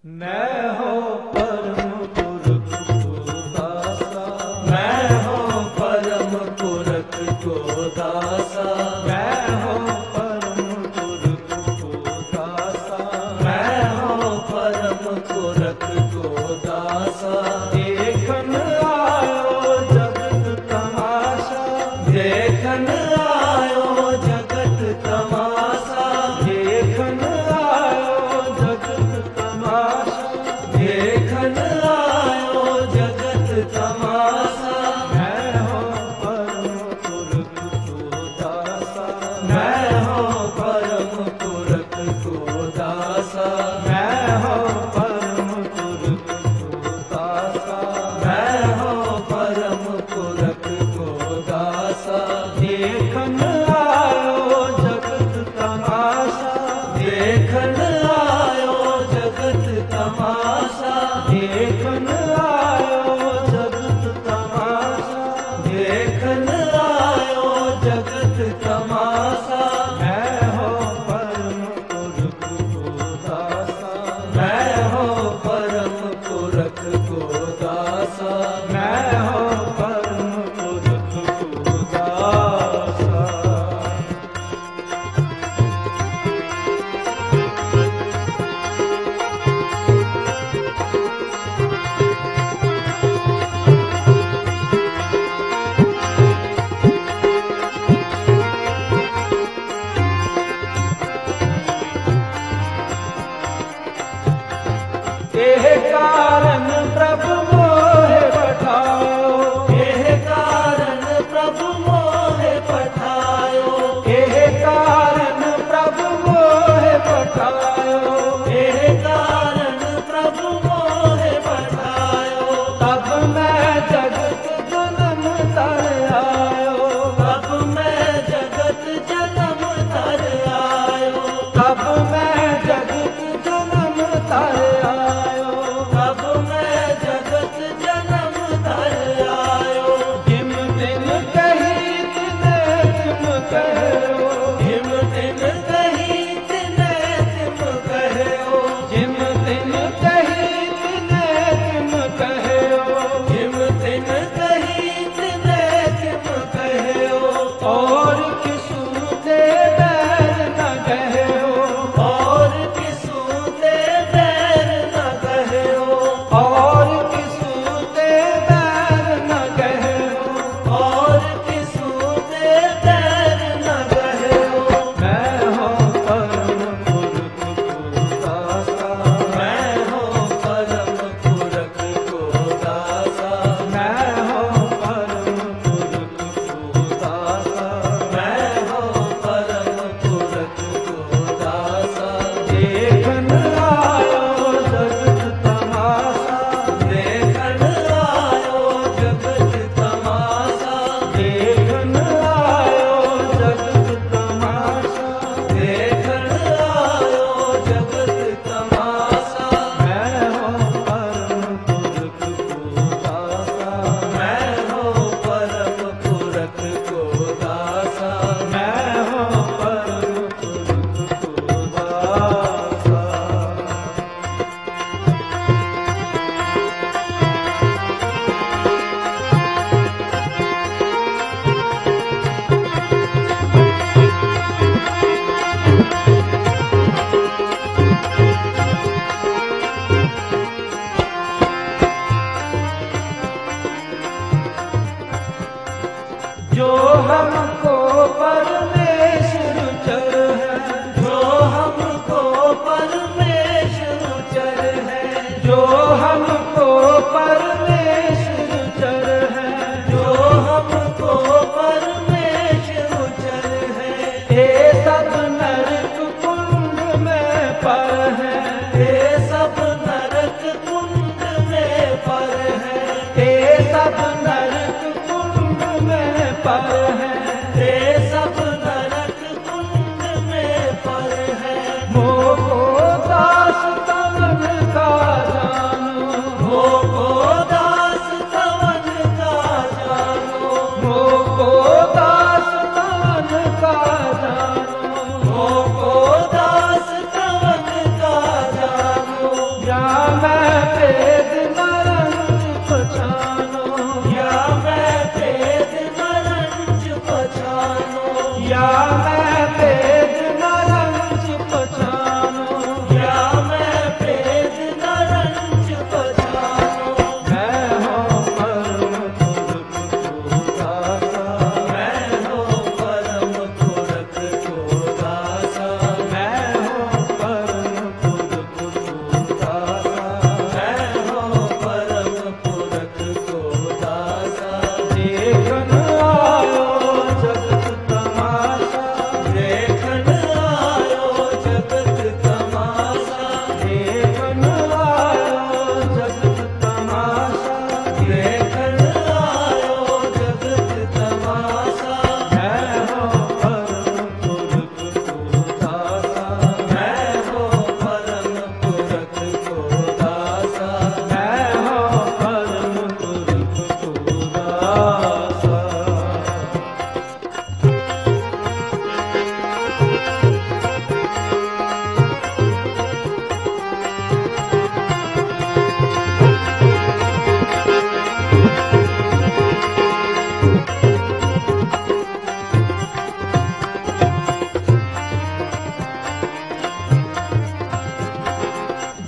मैं हो परम पुरख को दासा, मैं हो परम पुरख को दासा, मैं हो परम पुरख को दासा, मैं हो परम पुरख को दासा। देखन आयो जगत तमाशा, देखन आयो जगत तमाशा, देखन आयो जगत तमाशा, देखन आयो जगत तमाशा। मैं हो परम पुरख को दासा, मैं हो परम पुरख को दासा, मैं हो परम पुरख को दासा, मैं हो परम पुरख को दासा। देखन आयो जगत तमाशा, देखन आयो जगत तमाशा, देखन आयो जगत तमाशा, देखन आयो जगत तमाशा। मैं हो परम पुरख को दासा, मैं हो परम पुरख को दासा, मैं हो परम पुरख को दासा।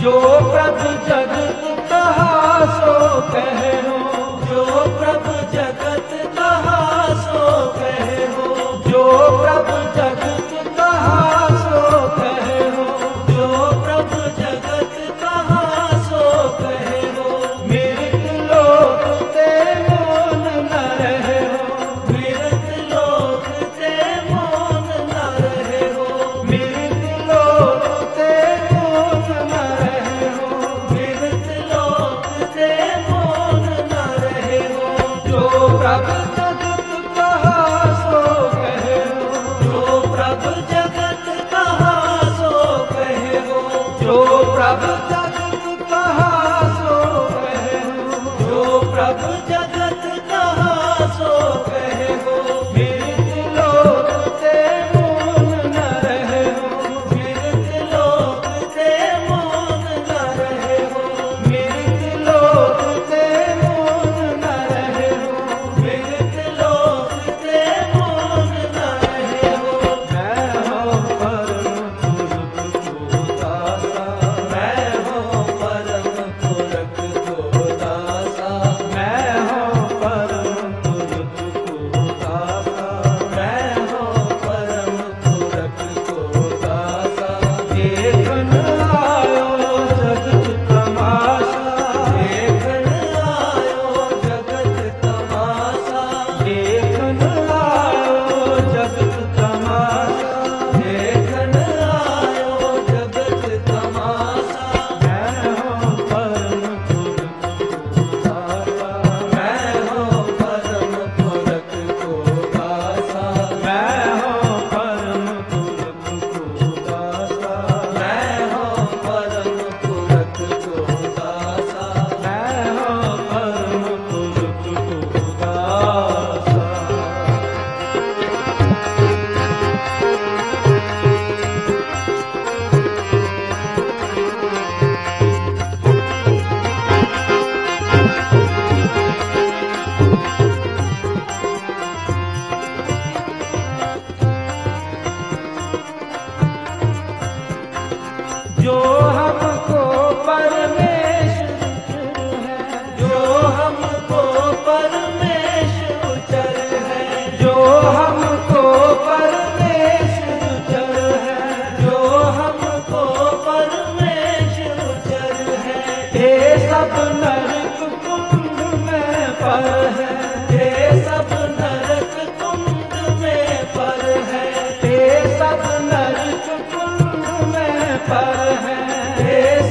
जो प्रभु जगत कहा सो कहो, जो प्रभु जगत कहा सो कहो, जो प्रभु जगत कहा सो कहो, जो प्रभु जगत कहा सो कहो। मृत लोक ते मौन न रहो, मृत लोक ते मौन न रहो, मृत लोक ते मौन न रहो, मृत लोक ते मौन न रहो। जो प्रभु जगत कहा सो कहो, जो प्रभु जगत कहा सो कहो, जो प्रभु जगत कहा सो कहो, जो प्रभु जगत कहा सो कहो। मृत लोक ते मौन न रहो, मृत लोक ते मौन न रहो, मृत लोक ते मौन न रहो, मृत लोक ते मौन न रहो। मैं हो परम पुरख को दासा, मैं हो परम पुरख को दासा, मैं हो परम पुरख को दासा, मैं हो परम पुरख को दासा। देखन आयो जगत तमाशा, देखन आयो जगत तमाशा, देखन आयो जगत तमाशा, देखन आयो जगत तमाशा। मैं हो परम पुरख को दासा, मैं हो परम पुरख को दासा, मैं हो परम पुरख को दासा, मैं हो परम पुरख को दासा, मैं हो परम पुरख को दासा। जो हमको परमेश्वर है, जो हमको परमेश्वर है, जो हमको परमेश्वर है, जो हमको परमेश्वर है। ये सब नरक कुंड में पर है, ये सब नरक कुंड में पर है, ये सब नरक कुंड में पर है, ये